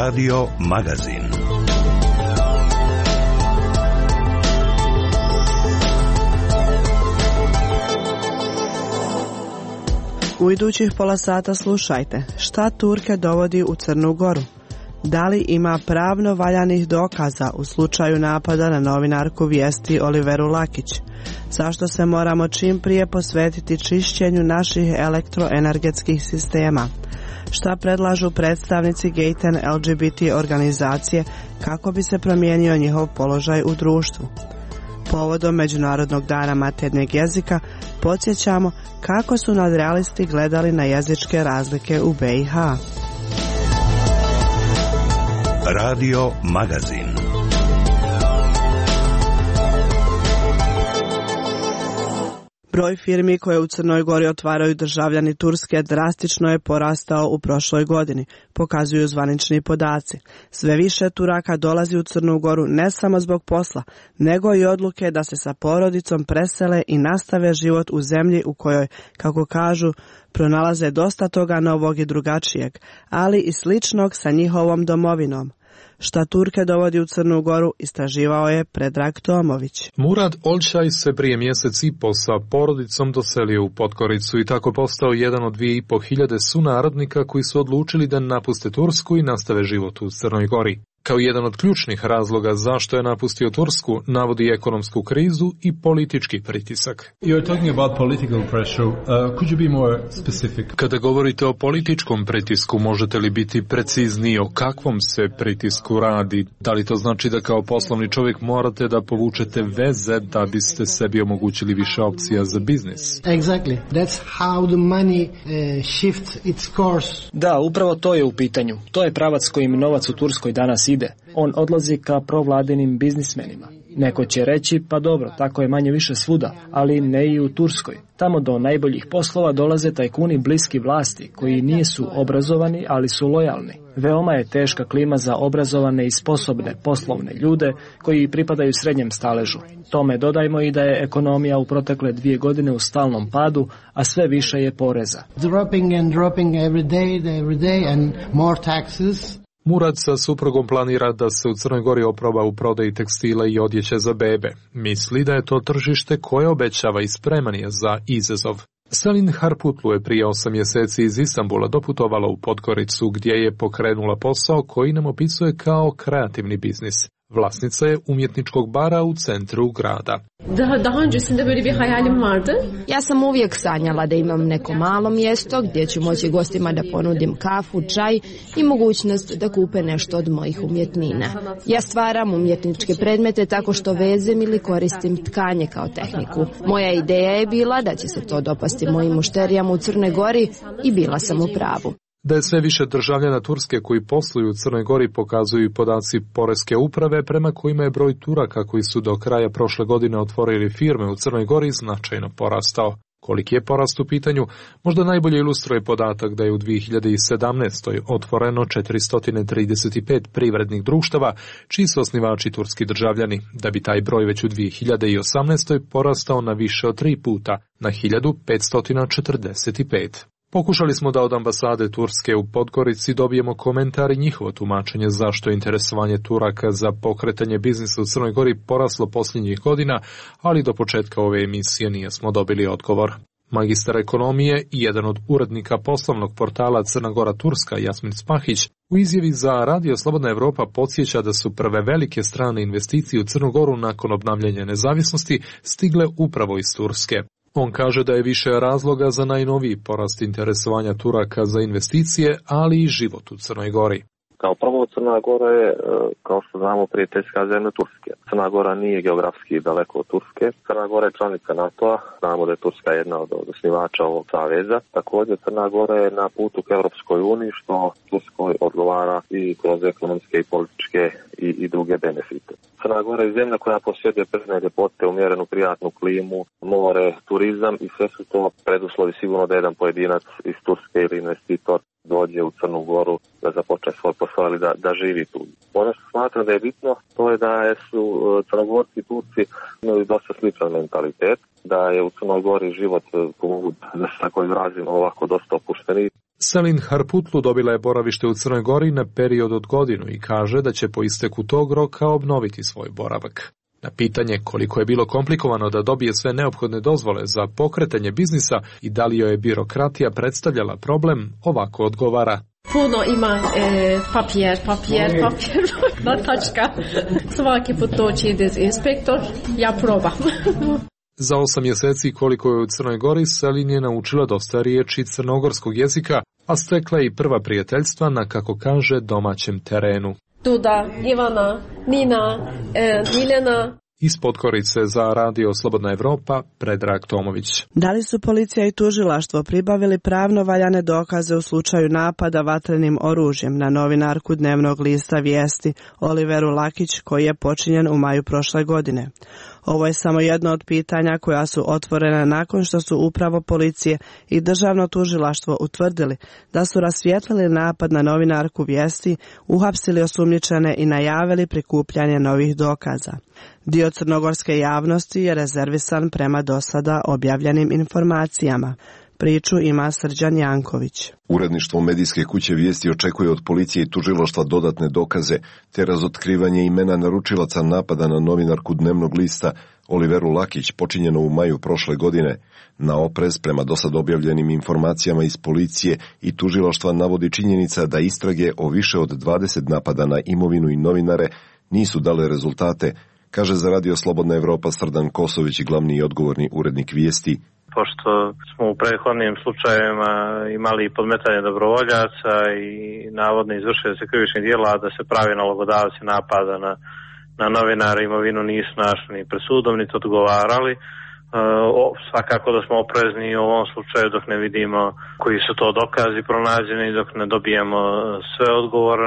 Radio Magazin. U idućih pola sata slušajte šta Turke dovodi u Crnu Goru. Da li ima pravno valjanih dokaza u slučaju napada na novinarku Vijesti Oliveru Lakić? Zašto se moramo čim prije posvetiti čišćenju naših elektroenergetskih sistema? Šta predlažu predstavnici Gayten LGBT organizacije kako bi se promijenio njihov položaj u društvu? Povodom Međunarodnog dana maternjeg jezika podsjećamo kako su nadrealisti gledali na jezičke razlike u BiH. Radio Magazin. Broj firmi koje u Crnoj Gori otvaraju državljani Turske drastično je porastao u prošloj godini, pokazuju zvanični podaci. Sve više Turaka dolazi u Crnu Goru ne samo zbog posla, nego i odluke da se sa porodicom presele i nastave život u zemlji u kojoj, kako kažu, pronalaze dosta toga novog i drugačijeg, ali i sličnog sa njihovom domovinom. Šta Turke dovodi u Crnu Goru istraživao je Predrag Tomović. Murad Olčaj se prije mjesec i po sa porodicom doselio u Podgoricu i tako postao jedan od 2500 sunarodnika koji su odlučili da napuste Tursku i nastave život u Crnoj Gori. Kao jedan od ključnih razloga zašto je napustio Tursku navodi ekonomsku krizu i politički pritisak. Kada govorite o političkom pritisku, možete li biti precizniji o kakvom se pritisku radi? Da li to znači da kao poslovni čovjek morate da povučete veze da biste sebi omogućili više opcija za biznis? Exactly. That's how the money shifts its course. Da, upravo to je u pitanju. To je pravac kojim novac u Turskoj danas ide. On odlazi ka provladinim biznismenima. Neko će reći, pa dobro, tako je manje više svuda, ali ne i u Turskoj. Tamo do najboljih poslova dolaze tajkuni bliski vlasti, koji nisu obrazovani, ali su lojalni. Veoma je teška klima za obrazovane i sposobne poslovne ljude koji pripadaju srednjem staležu. Tome dodajmo i da je ekonomija u protekle 2 godine u stalnom padu, a sve više je poreza. Dropping every day and more taxes. Murad sa suprugom planira da se u Crnoj Gori oproba u prodaji tekstila i odjeće za bebe. Misli da je to tržište koje obećava i spreman je za izazov. Selin Harputlu je prije 8 mjeseci iz Istanbula doputovala u Podgoricu gdje je pokrenula posao koji nam opisuje kao kreativni biznis. Vlasnica je umjetničkog bara u centru grada. Daha öncesinde böyle bir hayalim vardı. Ja sam uvijek sanjala da imam neko malo mjesto gdje ću moći gostima da ponudim kafu, čaj i mogućnost da kupe nešto od mojih umjetnina. Ja stvaram umjetničke predmete tako što vezem ili koristim tkanje kao tehniku. Moja ideja je bila da će se to dopasti mojim mušterijama u Crnoj Gori i bila sam u pravu. Da je sve više državljana Turske koji posluju u Crnoj Gori pokazuju i podaci Poreske uprave prema kojima je broj Turaka koji su do kraja prošle godine otvorili firme u Crnoj Gori značajno porastao. Koliki je porast u pitanju, možda najbolje ilustruje podatak da je u 2017. otvoreno 435 privrednih društava, čiji su osnivači turski državljani, da bi taj broj već u 2018. porastao na više od 3 puta, na 1545. Pokušali smo da od ambasade Turske u Podgorici dobijemo komentar i njihovo tumačenje zašto je interesovanje Turaka za pokretanje biznisa u Crnoj Gori poraslo posljednjih godina, ali do početka ove emisije nismo dobili odgovor. Magistar ekonomije i jedan od urednika poslovnog portala Crna Gora Turska, Jasmin Spahić, u izjavi za Radio Slobodna Evropa podsjeća da su prve velike strane investicije u Crnu Goru nakon obnavljanja nezavisnosti stigle upravo iz Turske. On kaže da je više razloga za najnoviji porast interesovanja Turaka za investicije, ali i život u Crnoj Gori. Kao prvo, Crna Gora je, kao što znamo, prijateljska zemlja Turske. Crna Gora nije geografski daleko od Turske. Crna Gora je članica NATO-a. Znamo da je Turska jedna od osnivača ovog saveza. Također, Crna Gora je na putu k Europskoj uniji, što Turskoj odgovara i kroz ekonomske i političke i druge benefite. Crna Gora je zemlja koja posjeduje prirodne ljepote, umjerenu prijatnu klimu, more, turizam i sve su to preduslovi sigurno da jedan pojedinac iz Turske ili investitor dođe u Crnu Goru da započne svoj posao ili da živi tu. Ono što smatram da je bitno, to je da su Crnogorci i Turci imali dosta sličan mentalitet, da je u Crnoj Gori život, da se tako izrazim, ovako dosta opušteni. Selin Harputlu dobila je boravište u Crnoj Gori na period od godinu i kaže da će po isteku tog roka obnoviti svoj boravak. Na pitanje koliko je bilo komplikovano da dobije sve neophodne dozvole za pokretanje biznisa i da li joj je birokratija predstavljala problem, ovako odgovara. Puno ima papir, na tačka. Svaki put doći ide inspektor, ja probam. Za 8 mjeseci koliko je u Crnoj Gori, Selin je naučila dosta riječi crnogorskog jezika, a stekla i prva prijateljstva na, kako kaže, domaćem terenu. Duda, Ivana, Nina, Miljana. Iz Podgorice za Radio Slobodna Evropa, Predrag Tomović. Da li su policija i tužilaštvo pribavili pravno valjane dokaze u slučaju napada vatrenim oružjem na novinarku dnevnog lista Vijesti Oliveru Lakić, koji je počinjen u maju prošle godine? Ovo je samo jedno od pitanja koja su otvorena nakon što su upravo policije i državno tužilaštvo utvrdili da su rasvijetlili napad na novinarku Vijesti, uhapsili osumnjičene i najavili prikupljanje novih dokaza. Dio crnogorske javnosti je rezervisan prema dosada objavljenim informacijama. Priču ima Srđan Janković. Uredništvo medijske kuće Vijesti očekuje od policije i tužilaštva dodatne dokaze te razotkrivanje imena naručilaca napada na novinarku dnevnog lista Oliveru Lakić, počinjeno u maju prošle godine. Na oprez prema dosad objavljenim informacijama iz policije i tužilaštva navodi činjenica da istrage o više od 20 napada na imovinu i novinare nisu dale rezultate, kaže za Radio Slobodna Evropa Srdan Kosović, glavni i odgovorni urednik Vijesti. Pošto smo u prethodnim slučajevima imali podmetanje dobrovoljaca i navodno izvršili krivičnih djela, da se pravi nalogodavci napada na novinare, imovinu nisu našli ni pred sudom, niti odgovarali. Svakako da smo oprezni u ovom slučaju dok ne vidimo koji su to dokazi pronađeni, dok ne dobijemo sve odgovore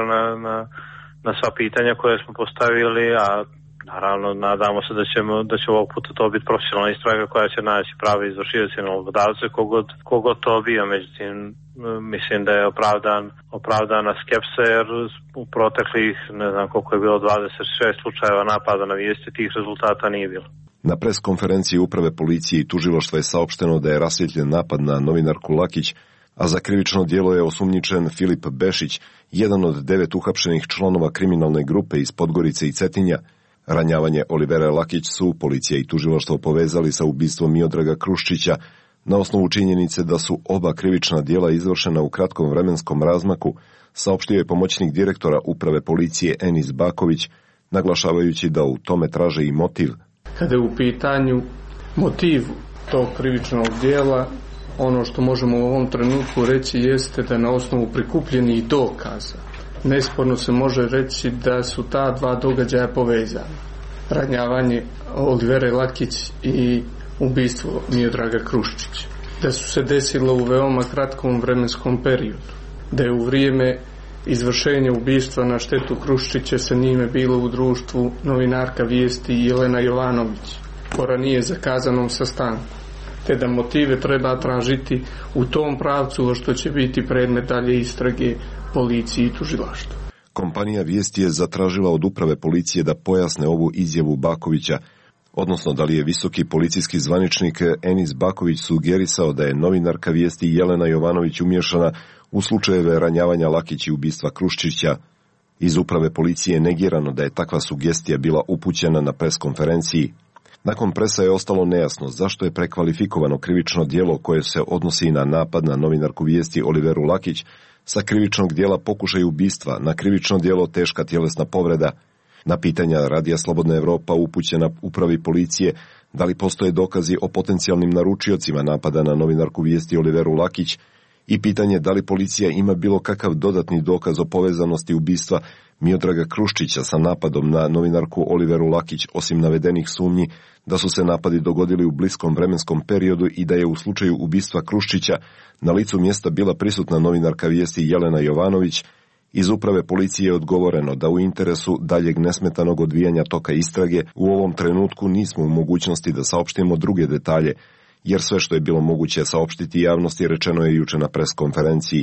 na sva pitanja koje smo postavili, a naravno, nadamo se da će ovog puta to biti profesionalna istraga koja će naći prave izvršioce i nalogodavce, kogod to bio. Međutim, mislim da je opravdana skepsa, jer u proteklih, ne znam koliko je bilo, 26 slučajeva napada na Vijesti, tih rezultata nije bilo. Na pres konferenciji uprave policije i tužilaštva je saopšteno da je rasvjetljen napad na novinarku Lakić, a za krivično djelo je osumnjičen Filip Bešić, jedan od 9 uhapšenih članova kriminalne grupe iz Podgorice i Cetinja. Ranjavanje Olivere Lakić su policija i tužilaštvo povezali sa ubistvom Miodraga Kruščića na osnovu činjenice da su oba krivična djela izvršena u kratkom vremenskom razmaku, saopštio je pomoćnik direktora uprave policije Enis Baković, naglašavajući da u tome traže i motiv. Kada je u pitanju motiv tog krivičnog djela, ono što možemo u ovom trenutku reći jeste da na osnovu prikupljenih dokaza nesporno se može reći da su ta dva događaja povezana. Ranjavanje Olivere Lakić i ubistvo Miodraga Kruščića. Da su se desilo u veoma kratkom vremenskom periodu. Da je u vrijeme izvršenja ubistva na štetu Kruščića sa njime bilo u društvu novinarka Vijesti Jelena Jovanović po ranije zakazanom sastanku. Te da motive treba tražiti u tom pravcu, što će biti predmet dalje istrage policiji i tužilaštvu. Kompanija Vijesti je zatražila od uprave policije da pojasne ovu izjavu Bakovića, odnosno da li je visoki policijski zvaničnik Enis Baković sugerisao da je novinarka Vijesti Jelena Jovanović umiješana u slučajeve ranjavanja Lakić i ubistva Kruščića. Iz uprave policije je negirano da je takva sugestija bila upućena na pres konferenciji. Nakon presa je ostalo nejasno zašto je prekvalifikovano krivično djelo koje se odnosi na napad na novinarku Vijesti Oliveru Lakić sa krivičnog djela pokušaj ubistva na krivično djelo teška tjelesna povreda. Na pitanja Radija Slobodna Evropa upućena upravi policije da li postoje dokazi o potencijalnim naručiocima napada na novinarku Vijesti Oliveru Lakić i pitanje da li policija ima bilo kakav dodatni dokaz o povezanosti ubistva Miodraga Kruščića sa napadom na novinarku Oliveru Lakić, osim navedenih sumnji da su se napadi dogodili u bliskom vremenskom periodu i da je u slučaju ubistva Kruščića na licu mjesta bila prisutna novinarka Vijesti Jelena Jovanović. Iz uprave policije je odgovoreno da u interesu daljeg nesmetanog odvijanja toka istrage u ovom trenutku nismo u mogućnosti da saopštimo druge detalje, jer sve što je bilo moguće saopštiti javnosti rečeno je juče na pres konferenciji.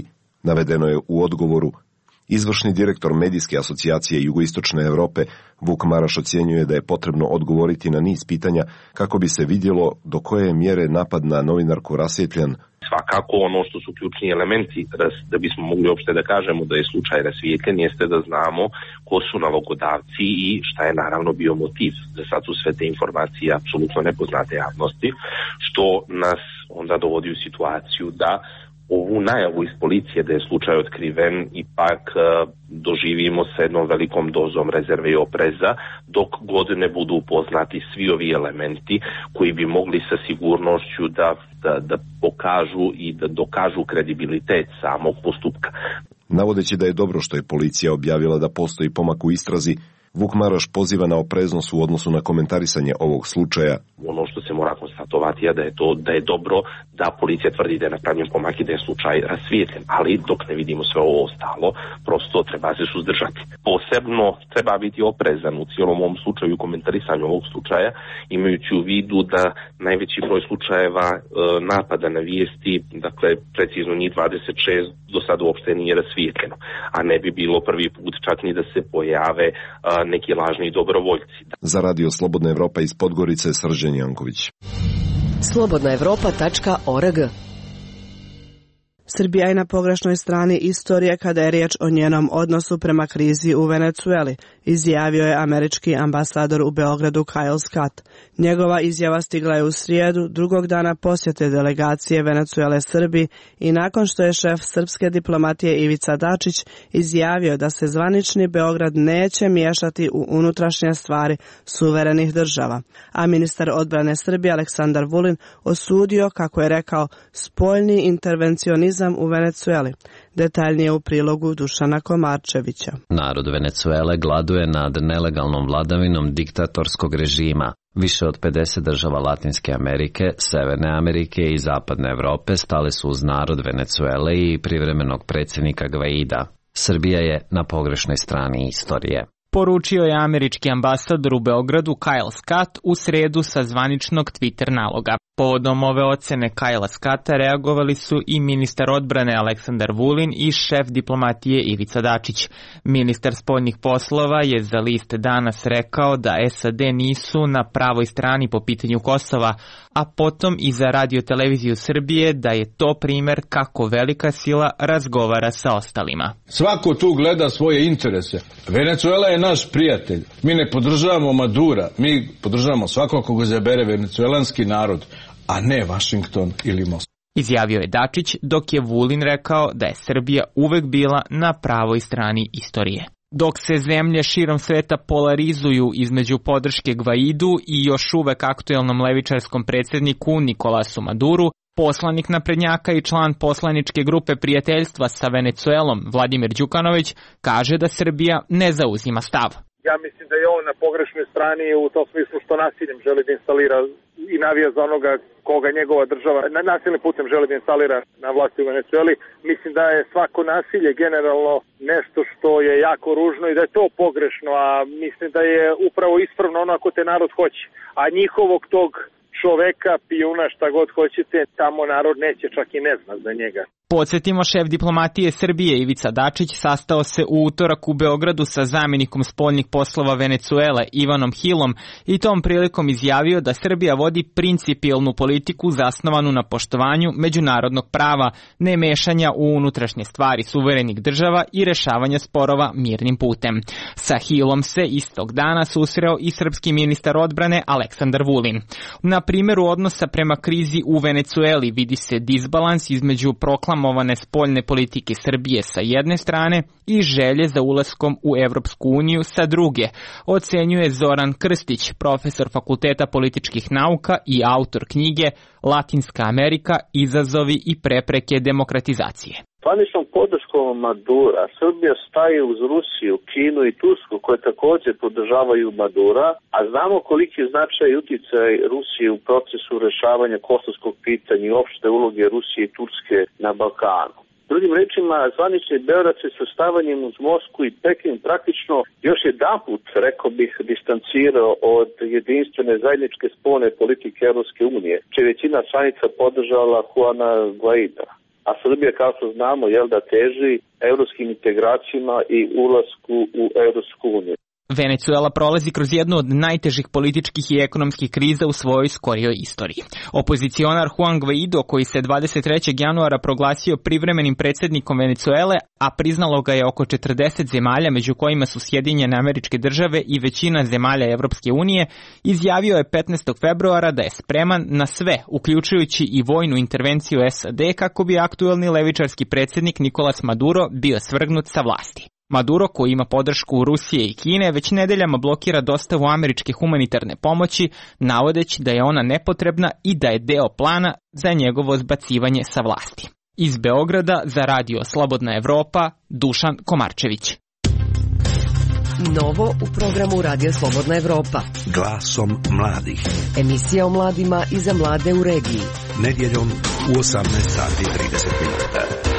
navedeno je u odgovoru. Izvršni direktor Medijske asocijacije Jugoistočne Europe Vuk Maraš ocjenjuje da je potrebno odgovoriti na niz pitanja kako bi se vidjelo do koje mjere napad na novinarku rasvjetljan. Svakako ono što su ključni elementi da bismo mogli uopšte da kažemo da je slučaj rasvijetljen jeste da znamo ko su nalogodavci i šta je naravno bio motiv. Za sad su sve te informacije apsolutno nepoznate javnosti, što nas onda dovodi u situaciju da ovu najavu iz policije da je slučaj otkriven ipak doživimo sa jednom velikom dozom rezerve i opreza dok god ne budu upoznati svi ovi elementi koji bi mogli sa sigurnošću da pokažu i da dokažu kredibilitet samog postupka. Navodeći da je dobro što je policija objavila da postoji pomak u istrazi, Vuk Maraš poziva na opreznost u odnosu na komentarisanje ovog slučaja. Ono što se mora konstatovati je da je dobro da policija tvrdi da je napravljen pomak i da je slučaj rasvijetljen, ali dok ne vidimo sve ovo ostalo, prosto treba se suzdržati. Posebno treba biti oprezan u cijelom ovom slučaju, komentarisanju ovog slučaja, imajući u vidu da najveći broj slučajeva napada na vijesti, dakle precizno njih 26, do sada uopšte nije rasvijetljeno, a ne bi bilo prvi put čak ni da se pojave neki lažni dobrovoljci. Za Radio Slobodna Evropa iz Podgorice, Srđan Janković. slobodnaevropa.org. Srbija je na pogrešnoj strani istorije kada je riječ o njenom odnosu prema krizi u Venecueli, izjavio je američki ambasador u Beogradu Kyle Scott. Njegova izjava stigla je u srijedu, drugog dana posjete delegacije Venecuele Srbiji i nakon što je šef srpske diplomatije Ivica Dačić izjavio da se zvanični Beograd neće miješati u unutrašnje stvari suverenih država. A ministar odbrane Srbije Aleksandar Vulin osudio, kako je rekao, spoljni intervencionizam u Venecueli. Detaljnije u prilogu Dušana Komarčevića. Narod Venecuele gladuje nad nelegalnom vladavinom diktatorskog režima. Više od 50 država Latinske Amerike, Severne Amerike i Zapadne Evrope stale su uz narod Venecuele i privremenog predsjednika Gvaida. Srbija je na pogrešnoj strani istorije. Poručio je američki ambasador u Beogradu Kyle Scott u sredu sa zvaničnog Twitter naloga. Povodom ove ocene Kyla Scotta reagovali su i ministar odbrane Aleksandar Vulin i šef diplomatije Ivica Dačić. Ministar spoljnih poslova je za list Danas rekao da SAD nisu na pravoj strani po pitanju Kosova, a potom i za Radio-televiziju Srbije da je to primjer kako velika sila razgovara sa ostalima. Svako tu gleda svoje interese. Venecuela je naš prijatelj. Mi ne podržavamo Madura, mi podržavamo svakog koga zabere venecuelanski narod, a ne Washington ili Moskva. Izjavio je Dačić, dok je Vulin rekao da je Srbija uvek bila na pravoj strani istorije. Dok se zemlje širom sveta polarizuju između podrške Gvaidu i još uvek aktuelnom levičarskom predsjedniku Nikolasu Maduru, poslanik naprednjaka i član poslaničke grupe prijateljstva sa Venecuelom Vladimir Đukanović kaže da Srbija ne zauzima stav. Ja mislim da je on na pogrešnoj strani u tom smislu što nasiljem želi da instalira i navija za onoga koga njegova država nasilnim putem želi da instalira na vlasti u Venecueli. Mislim da je svako nasilje generalno nešto što je jako ružno i da je to pogrešno, a mislim da je upravo ispravno ono ako te narod hoće. A njihovog tog čoveka, pijuna, šta god hoćete, tamo narod neće, čak i ne zna za njega. Podsjetimo, šef diplomatije Srbije Ivica Dačić sastao se u utorak u Beogradu sa zamjenikom spoljnih poslova Venecuele Ivanom Hillom i tom prilikom izjavio da Srbija vodi principijelnu politiku zasnovanu na poštovanju međunarodnog prava, ne mešanja u unutrašnje stvari suverenih država i rešavanja sporova mirnim putem. Sa Hillom se istog dana susreo i srpski ministar odbrane Aleksandar Vulin. Na primjeru odnosa prema krizi u Venecueli vidi se disbalans između proklamovane spoljne politike Srbije sa jedne strane i želje za ulaskom u Evropsku uniju sa druge, ocenjuje Zoran Krstić, profesor Fakulteta političkih nauka i autor knjige Latinska Amerika, izazovi i prepreke demokratizacije. Zvaničnom podrškom Madura Srbija staje uz Rusiju, Kinu i Tursku koje također podržavaju Madura, a znamo koliki je značaj i uticaj Rusije u procesu rešavanja kosovskog pitanja i opšte uloge Rusije i Turske na Balkanu. Drugim rečima, zvanični Beograd se sastavanjem uz Moskvu i Peking praktično još jedanput, rekao bih, distancirao od jedinstvene zajedničke spoljne politike Evropske unije, čije većina članica podržala Juana Guaida. a Srbija, kao što znamo, da teži evropskim integracijama i ulasku u Evropsku uniju. Venecuela prolazi kroz jednu od najtežih političkih i ekonomskih kriza u svojoj skorijoj istoriji. Opozicionar Juan Guaido, koji se 23. januara proglasio privremenim predsjednikom Venecuele, a priznalo ga je oko 40 zemalja, među kojima su Sjedinjene Američke Države i većina zemalja Evropske unije, izjavio je 15. februara da je spreman na sve, uključujući i vojnu intervenciju SAD, kako bi aktuelni levičarski predsjednik Nicolas Maduro bio svrgnut sa vlasti. Maduro, koji ima podršku Rusije i Kine, već nedeljama blokira dostavu američke humanitarne pomoći, navodeći da je ona nepotrebna i da je deo plana za njegovo zbacivanje sa vlasti. Iz Beograda za Radio Slobodna Evropa, Dušan Komarčević. Novo u programu Radio Slobodna Evropa. Glasom mladih. Emisija o mladima i za mlade u regiji. Nedjeljom u 18:30.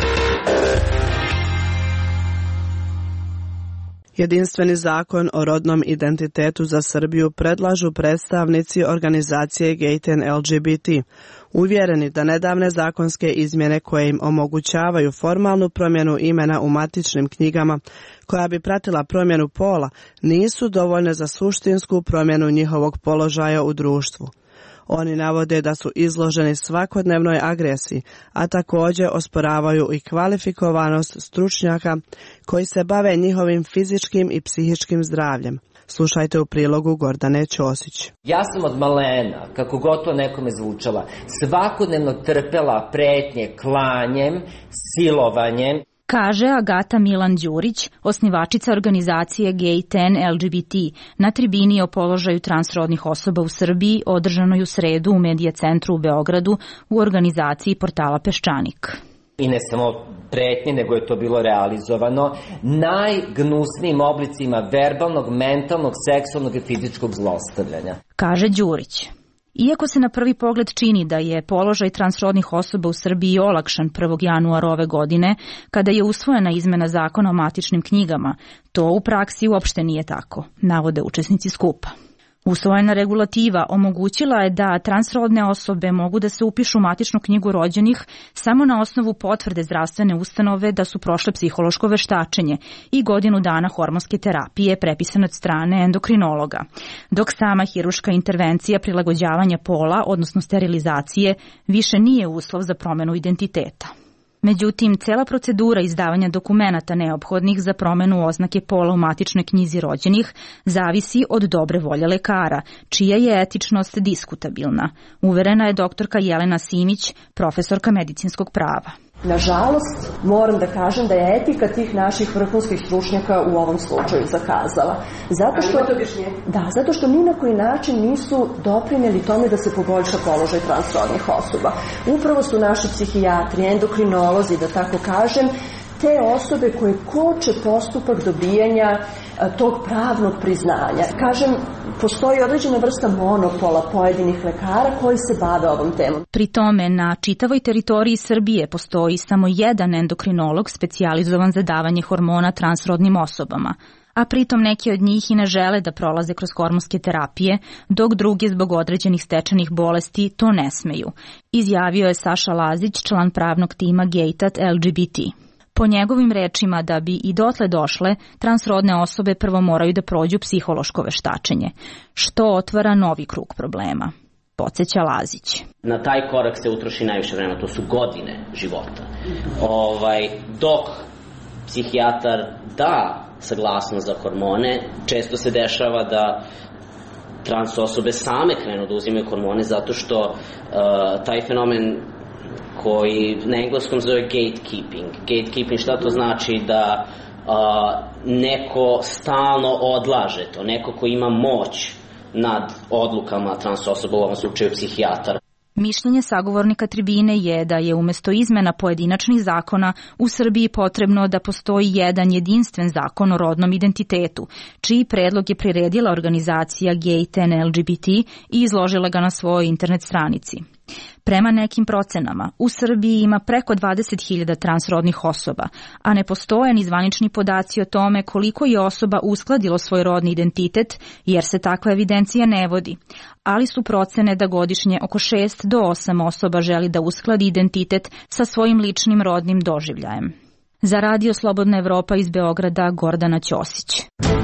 Jedinstveni zakon o rodnom identitetu za Srbiju predlažu predstavnici organizacije Gay10 LGBT, uvjereni da nedavne zakonske izmjene koje im omogućavaju formalnu promjenu imena u matičnim knjigama, koja bi pratila promjenu pola, nisu dovoljne za suštinsku promjenu njihovog položaja u društvu. Oni navode da su izloženi svakodnevnoj agresiji, a također osporavaju i kvalifikovanost stručnjaka koji se bave njihovim fizičkim i psihičkim zdravljem. Slušajte u prilogu Gordane Ćosić. Ja sam od malena, kako god to nekome zvučala, svakodnevno trpela pretnje klanjem, silovanjem. Kaže Agata Milan Đurić, osnivačica organizacije Gay10 LGBT, na tribini o položaju transrodnih osoba u Srbiji, održanoj u sredu u Medija centru u Beogradu u organizaciji portala Peščanik. I ne samo pretnje, nego je to bilo realizovano najgnusnijim oblicima verbalnog, mentalnog, seksualnog i fizičkog zlostavljanja. Kaže Đurić. Iako se na prvi pogled čini da je položaj transrodnih osoba u Srbiji olakšan 1. januara ove godine, kada je usvojena izmena zakona o matičnim knjigama, to u praksi uopšte nije tako, navode učesnici skupa. Usvojena regulativa omogućila je da transrodne osobe mogu da se upišu u matičnu knjigu rođenih samo na osnovu potvrde zdravstvene ustanove da su prošle psihološko veštačenje i godinu dana hormonske terapije prepisane od strane endokrinologa, dok sama hiruška intervencija prilagođavanja pola, odnosno sterilizacije, više nije uslov za promjenu identiteta. Međutim, cela procedura izdavanja dokumenata neophodnih za promjenu oznake pola u matičnoj knjizi rođenih zavisi od dobre volje lekara, čija je etičnost diskutabilna, uverena je doktorka Jelena Simić, profesorka medicinskog prava. Nažalost, moram da kažem da je etika tih naših vrhunskih stručnjaka u ovom slučaju zakazala. Zato što ni na koji način nisu doprinijeli tome da se poboljša položaj transrodnih osoba. Upravo su naši psihijatri, endokrinolozi, da tako kažem, te osobe koje koče postupak dobijanja tog pravnog priznanja. Kažem, postoji određena vrsta monopola pojedinih lekara koji se bave ovom temom. Pri tome, na čitavoj teritoriji Srbije postoji samo jedan endokrinolog specijalizovan za davanje hormona transrodnim osobama, a pritom neki od njih i ne žele da prolaze kroz hormonske terapije, dok drugi zbog određenih stečenih bolesti to ne smeju, izjavio je Saša Lazić, član pravnog tima Gay10 LGBT. Po njegovim rečima, da bi i dotle došle, transrodne osobe prvo moraju da prođu psihološko veštačenje, što otvara novi krug problema. Podsjeća Lazić. Na taj korak se utroši najviše vremena, to su godine života. Dok psihijatar da saglasnost za hormone, često se dešava da trans osobe same krenu da uzimaju hormone zato što taj fenomen koji na engleskom zove gatekeeping. Gatekeeping, šta to znači? Da neko stalno odlaže to, neko ko ima moć nad odlukama trans osoba, u ovom slučaju psihijatar. Mišljenje sagovornika tribine je da je umjesto izmena pojedinačnih zakona u Srbiji potrebno da postoji jedan jedinstven zakon o rodnom identitetu, čiji predlog je priredila organizacija Gay10 LGBT i izložila ga na svojoj internet stranici. Prema nekim procenama, u Srbiji ima preko 20.000 transrodnih osoba, a ne postoje ni zvanični podaci o tome koliko je osoba uskladilo svoj rodni identitet, jer se takva evidencija ne vodi, ali su procene da godišnje oko 6 do 8 osoba želi da uskladi identitet sa svojim ličnim rodnim doživljajem. Za Radio Slobodna Evropa iz Beograda, Gordana Ćosić.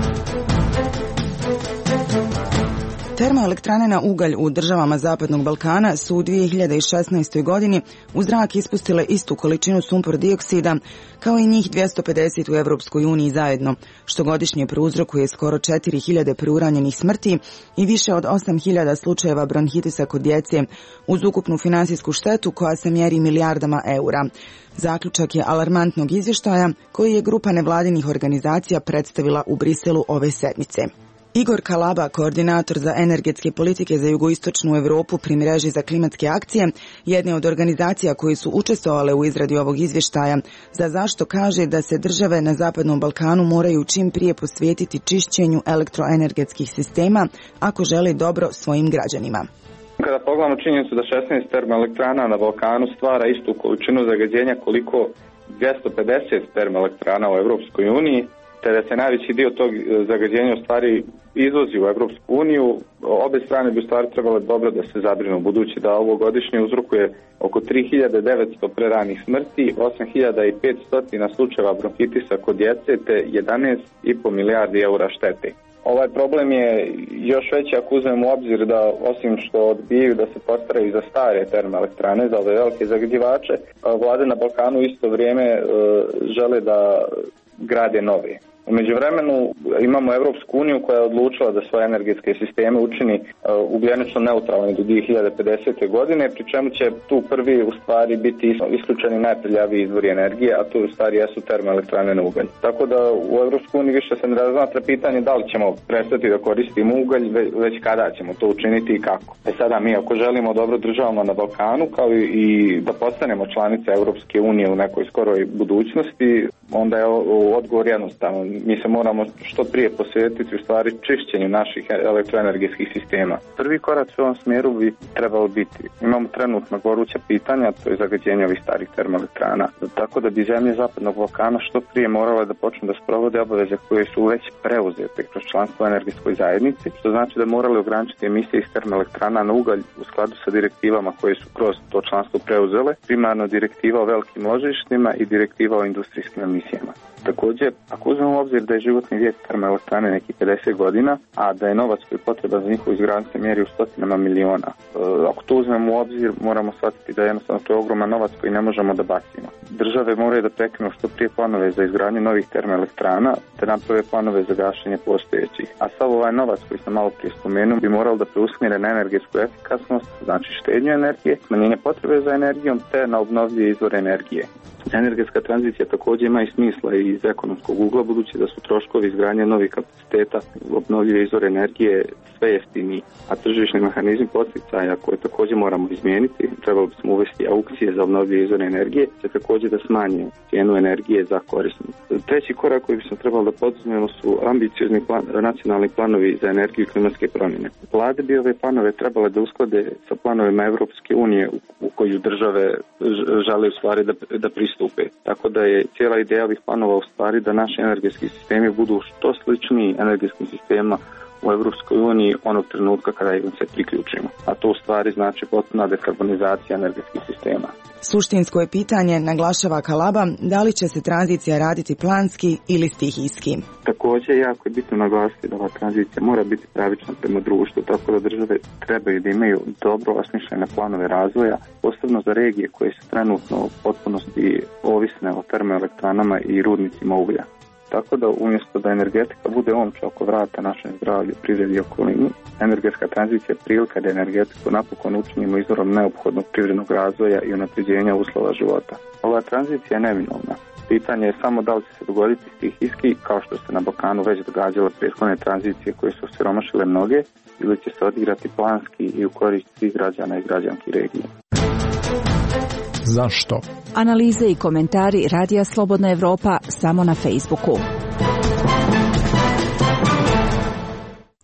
Termoelektrane na ugalj u državama Zapadnog Balkana su u 2016. godini u zrak ispustile istu količinu sumpor dioksida kao i njih 250 u Evropskoj uniji zajedno, što godišnje prouzrokuje skoro 4.000 preuranjenih smrti i više od 8.000 slučajeva bronhitisa kod djece, uz ukupnu finansijsku štetu koja se mjeri milijardama eura. Zaključak je alarmantnog izvještaja koji je grupa nevladinih organizacija predstavila u Briselu ove sedmice. Igor Kalaba, koordinator za energetske politike za jugoistočnu Evropu pri mreži za klimatske akcije, jedne od organizacija koji su učestvovale u izradi ovog izvještaja, za zašto kaže da se države na Zapadnom Balkanu moraju čim prije posvetiti čišćenju elektroenergetskih sistema ako žele dobro svojim građanima. Kada pogledamo činjenicu da 16 termoelektrana na Balkanu stvara istu količinu zagađenja koliko 250 termoelektrana u Evropskoj uniji, te da se najveći dio tog zagađenja u stvari izvozi u Evropsku uniju, obe strane bi u stvari trebale dobro da se zabrinu, budući da ovo godišnje uzrokuje oko 3.900 preranih smrti, 8.500 slučajeva bronhitisa kod djece, te 11,5 milijardi eura štete. Ovaj problem je još veći ako uzmemo u obzir da osim što odbijaju da se postaraju za stare termoelektrane, za ove velike zagađivače, vlade na Balkanu u isto vrijeme žele da grade nove. U međuvremenu imamo Evropsku uniju koja je odlučila da svoje energetske sisteme učini ugljenično neutralni do 2050. godine, pri čemu će tu prvi u stvari biti isključeni najprljaviji izvori energije, a to u stvari jesu termoelektrane na ugalj. Tako da u Evropsku uniju više se ne razmatra pitanje da li ćemo prestati da koristimo ugalj, već kada ćemo to učiniti i kako. Sada mi ako želimo dobro državama na Balkanu, kao i da postanemo članice Evropske unije u nekoj skoroj budućnosti, onda je odgovor jednostavan. Mi se moramo što prije posvetiti u stvari čišćenju naših elektroenergetskih sistema. Prvi korak u ovom smjeru bi trebalo biti. Imamo trenutno goruća pitanja, to je zagađenje ovih starih termoelektrana. Tako da bi zemlje Zapadnog Balkana što prije morale da počnu da sprovode obaveze koje su već preuzete kroz članstvo u energetskoj zajednici, što znači da morali ograničiti emisije iz termoelektrana na ugalj u skladu sa direktivama koje su kroz to članstvo preuzele, primarno direktiva o velikim ložištima i direktiva o industrijskim emisijama. Također, ako uzmemo u obzir da je životni vijek termoelektrane nekih 50 godina, a da je novac koji je potreban za njihovu izgradnju se mjeri u stotinama miliona, ako to uzmemo u obzir, moramo shvatiti da je jednostavno to ogroman novac koji ne možemo da bacimo. Države moraju da prekrenu što prije planove za izgradnju novih termoelektrana, te naprave planove za gašenje postojećih. A sav ovaj novac koji sam malo prije spomenuo bi moralo da preusmjere na energetsku efikasnost, znači štednju energije, smanjenje potrebe za energijom, te na obnovljive izvore energije. Energetska tranzicija također ima i smisla i iz ekonomskog ugla, budući da su troškovi izgradnje novih kapaciteta obnovljive izvore energije sve jeftiniji, a tržišni mehanizmi poticaja koje također moramo izmijeniti, trebalo bismo uvesti aukcije za obnovljive izvore energije, će također da smanje cijenu energije za korisnike. Treći korak koji bismo trebali da poduzmemo su ambiciozni nacionalni planovi za energiju i klimatske promjene. Vlade bi ove planove trebale da usklade sa planovima Evropske unije u koju države žele u stvari da pristupe. Tako da je cijela ideja ovih planova u stvari da naši energetski sistemi budu što sličniji energetskim sistema u Evropskoj uniji onog trenutka kada im se priključimo. A to u stvari znači potpuna dekarbonizacija energetskih sistema. Suštinsko je pitanje, naglašava Kalaba, da li će se tranzicija raditi planski ili stihijski. Također jako je bitno naglasiti da ova tranzicija mora biti pravična prema društvu, tako da države trebaju da imaju dobro osmišljene planove razvoja, posebno za regije koje su trenutno u potpunosti ovisne o termoelektranama i rudnicima uglja. Tako da umjesto da energetika bude omča oko vrata našem zdravlju, privredi i okolini, energetska tranzicija je prilika da energetiku napokon učinimo izvorom neophodnog privrednog razvoja i unapređenja uslova života. Ova tranzicija je neminovna. Pitanje je samo da li će se dogoditi stihijski, kao što se na Balkanu već događale prethodne tranzicije koje su osiromašile mnoge, ili će se odigrati planski i u korist svih građana i građanki regije. Zašto? Analize i komentari Radija Slobodna Evropa samo na Facebooku.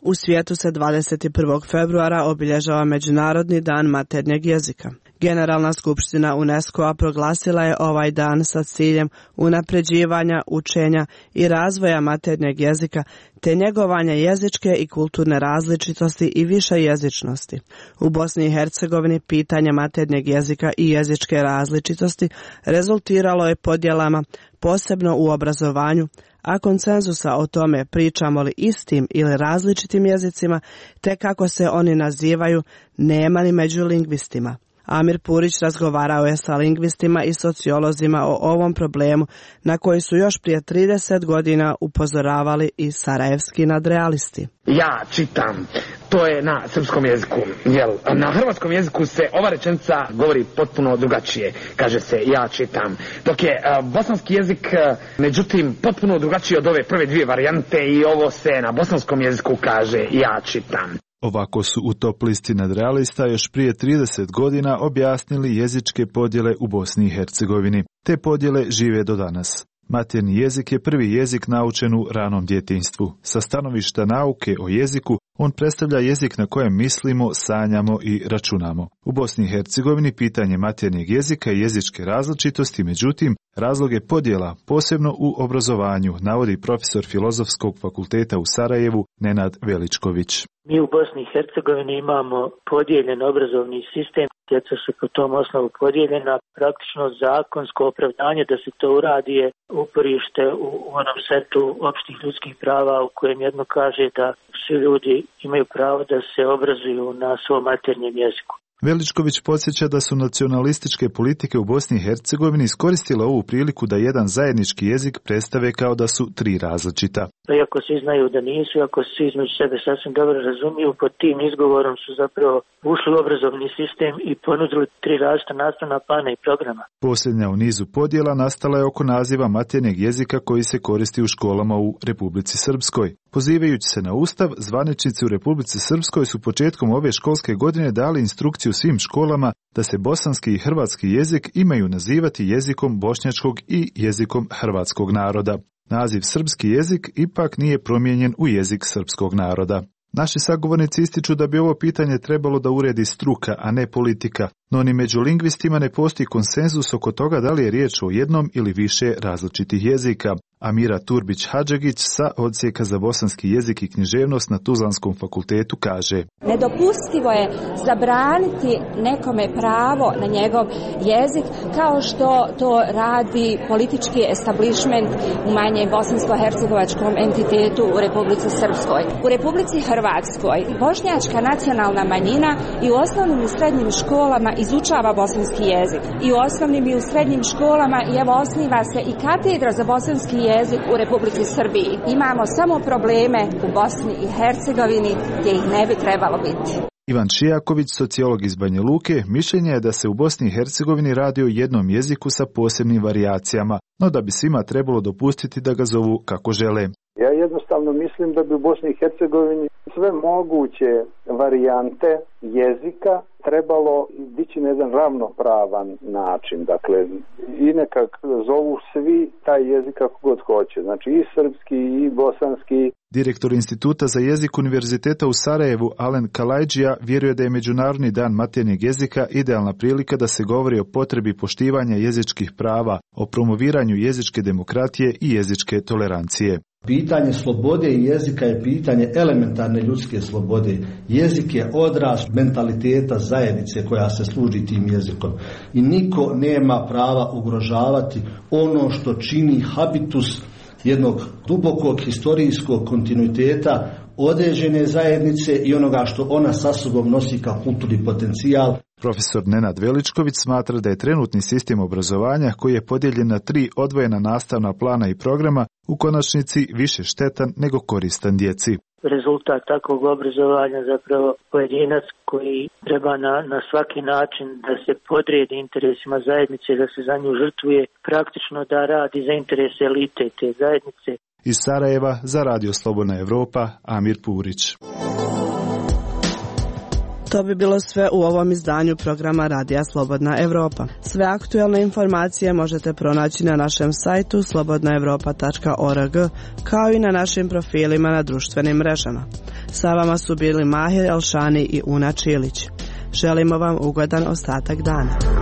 U svijetu se 21. februara obilježava Međunarodni dan maternjeg jezika. Generalna skupština UNESCO-a proglasila je ovaj dan sa ciljem unapređivanja, učenja i razvoja maternjeg jezika te njegovanja jezičke i kulturne različitosti i višejezičnosti. U Bosni i Hercegovini pitanje maternjeg jezika i jezičke različitosti rezultiralo je podjelama, posebno u obrazovanju, a konsenzusa o tome pričamo li istim ili različitim jezicima te kako se oni nazivaju nema ni među lingvistima. Amir Purić razgovarao je sa lingvistima i sociolozima o ovom problemu na koji su još prije 30 godina upozoravali i sarajevski nadrealisti. Ja čitam, to je na srpskom jeziku, jel? Na hrvatskom jeziku se ova rečenica govori potpuno drugačije, kaže se ja čitam. Dok je bosanski jezik, međutim, potpuno drugačiji od ove prve dvije varijante i ovo se na bosanskom jeziku kaže ja čitam. Ovako su u top listi nadrealista još prije 30 godina objasnili jezičke podjele u Bosni i Hercegovini. Te podjele žive do danas. Maternji jezik je prvi jezik naučen u ranom djetinjstvu. Sa stanovišta nauke o jeziku, on predstavlja jezik na kojem mislimo, sanjamo i računamo. U Bosni i Hercegovini pitanje maternjeg jezika i jezičke različitosti, međutim, razloge podjela, posebno u obrazovanju, navodi profesor Filozofskog fakulteta u Sarajevu Nenad Veličković. Mi u Bosni i Hercegovini imamo podijeljen obrazovni sistem, djeca su po tom osnovu podijeljena, praktično zakonsko opravdanje da se to uradi je uporište u onom setu opštih ljudskih prava u kojem jedno kaže da svi ljudi imaju pravo da se obrazuju na svom maternjem jeziku. Veličković podsjeća da su nacionalističke politike u Bosni i Hercegovini iskoristile ovu priliku da jedan zajednički jezik predstave kao da su tri različita. Iako svi znaju da nisu, ako svi između sebe sasvim dobro razumiju, pod tim izgovorom su zapravo ušli u obrazovni sistem i ponudili tri različita nastavna plana i programa. Posljednja u nizu podjela nastala je oko naziva maternjeg jezika koji se koristi u školama u Republici Srpskoj. Pozivajući se na Ustav, zvaničnici u Republici Srpskoj su početkom ove školske godine dali instrukciju svim školama da se bosanski i hrvatski jezik imaju nazivati jezikom bošnjačkog i jezikom hrvatskog naroda. Naziv srpski jezik ipak nije promijenjen u jezik srpskog naroda. Naši sagovornici ističu da bi ovo pitanje trebalo da uredi struka, a ne politika, no ni među lingvistima ne postoji konsenzus oko toga da li je riječ o jednom ili više različitih jezika. Amira Turbić-Hadžagić sa odsjeka za bosanski jezik i književnost na Tuzlanskom fakultetu kaže: Nedopustivo je zabraniti nekome pravo na njegov jezik kao što to radi politički establishment u manje bosansko-hercegovačkom entitetu u Republici Srpskoj. U Republici Hrvatskoj bošnjačka nacionalna manjina i u osnovnim i srednjim školama izučava bosanski jezik. I u osnovnim i u srednjim školama i evo osniva se i katedra za bosanski jezik u Republici Srbiji. Imamo samo probleme u Bosni i Hercegovini gdje ih ne bi trebalo biti. Ivan Šijaković, sociolog iz Banja Luke, mišljenja je da se u Bosni i Hercegovini radi o jednom jeziku sa posebnim varijacijama, no da bi svima trebalo dopustiti da ga zovu kako žele. Ja jednostavno mislim da bi u Bosni i Hercegovini sve moguće varijante jezika trebalo dići na jedan ravnopravan način. Dakle, i nekak zovu svi taj jezik kako god hoće. Znači i srpski i bosanski. Direktor Instituta za jezik Univerziteta u Sarajevu, Alen Kalajđija, vjeruje da je Međunarodni dan maternjeg jezika idealna prilika da se govori o potrebi poštivanja jezičkih prava, o promoviranju jezičke demokratije i jezičke tolerancije. Pitanje slobode jezika je pitanje elementarne ljudske slobode. Jezik je odraz mentaliteta zajednice koja se služi tim jezikom. I niko nema prava ugrožavati ono što čini habitus jednog dubokog historijskog kontinuiteta određene zajednice i onoga što ona sa sobom nosi kao kulturni potencijal. Profesor Nenad Veličković smatra da je trenutni sistem obrazovanja koji je podijeljen na 3 odvojena nastavna plana i programa u konačnici više štetan nego koristan djeci. Rezultat takvog obrazovanja zapravo pojedinac koji treba na svaki način da se podredi interesima zajednice, da se za nju žrtvuje, praktično da radi za interese elite te zajednice. Iz Sarajeva za Radio Slobodna Evropa, Amir Purić. To bi bilo sve u ovom izdanju programa Radija Slobodna Evropa. Sve aktuelne informacije možete pronaći na našem sajtu slobodnaevropa.org kao i na našim profilima na društvenim mrežama. Sa vama su bili Mahir Elšani i Una Čilić. Želimo vam ugodan ostatak dana.